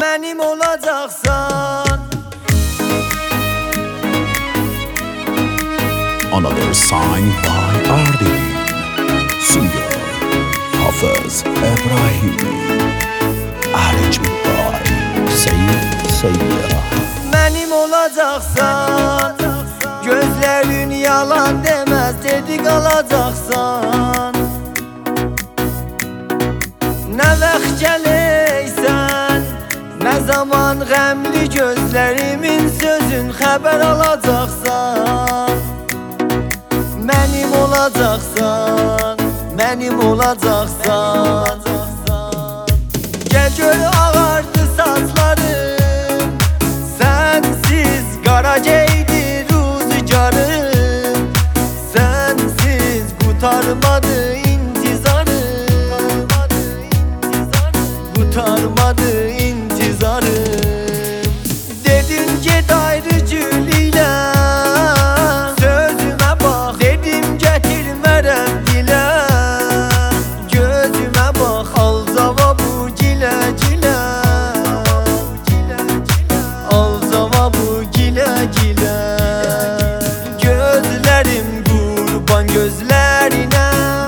Mənim olacaqsan. Another sign by Ardin. Singer Hafız İbrahim. Arrangement by Seyyid Seyyah. Mənim olacaqsan. Gözlərin yalan deməz, dedi qalacaqsan. Nə vaxt gələysən, nə zaman qəmli gözlərimin sözün xəbər alacaqsan. Mənim olacaqsan, mənim olacaqsan. Gəl gör ağardı saçlarım, sənsiz qara geydi rüzgarım. Sənsiz qurtarmadı intizarım, qurtarmadı intizarım. Dedin get ayrı cülilə, sözümə bax, dedim gətirmərəm dilə. Gözümə bax, al cavabı gilə gilə, al cavabı gilə gilə. Gözlərim qurban gözlərinə,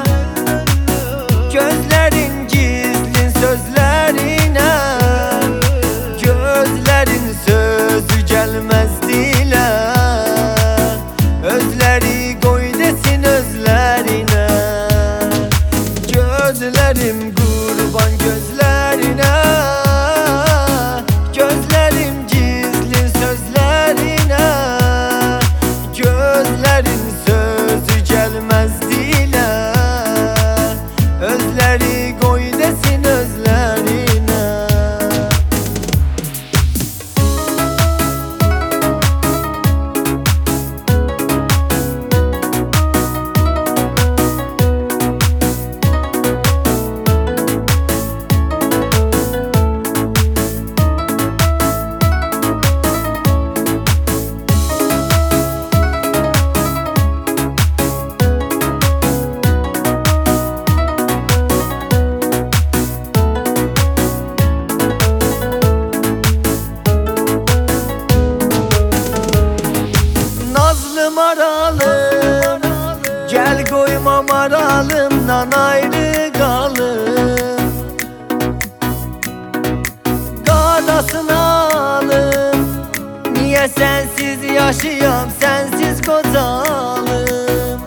gözlərin gizlin sözlərinə. Gözlərin sözü gəlməz dilə, özləri qoy desin özlərinə. Gözlərim qurban gözlərinə, gözlərim gizlin sözlərinə. Gözlərin sözü gəlməz dilə, özləri qoy desin özlərinə. Nazlı maralım, gel koyma maralımdan ayrı kalım. Qadasını alım, niye sensiz yaşayam, sensiz qocalım.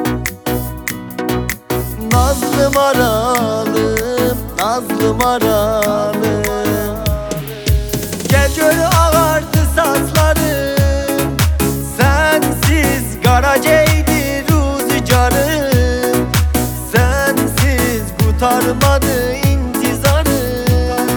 Nazlı maralım, nazlı maralım. Gel gör ağardı saçlarım, sənsiz qara geydi rüzgarım. Sənsiz qurtarmadı intizarım,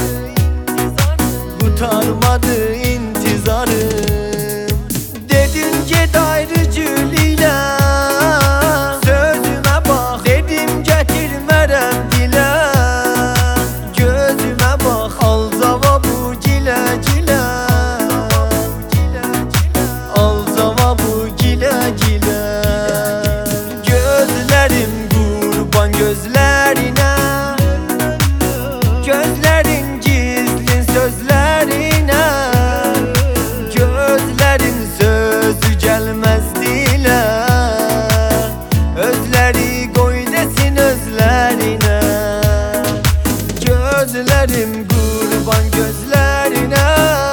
qurtarmadı intizarım. Dedin get ayrı cülilə, sözümə bax, dedim gətirmərəm dilə. Gözümə bax, al cavabı gilə gilə, al cavabı gilə gilə. Gözlərim qurban gözlərinə, gözlərin gizlin sözlərinə. Gözlərin sözü gəlməz dilə, özləri qoy desin özlərinə. Gözlərim qurban gözlərinə,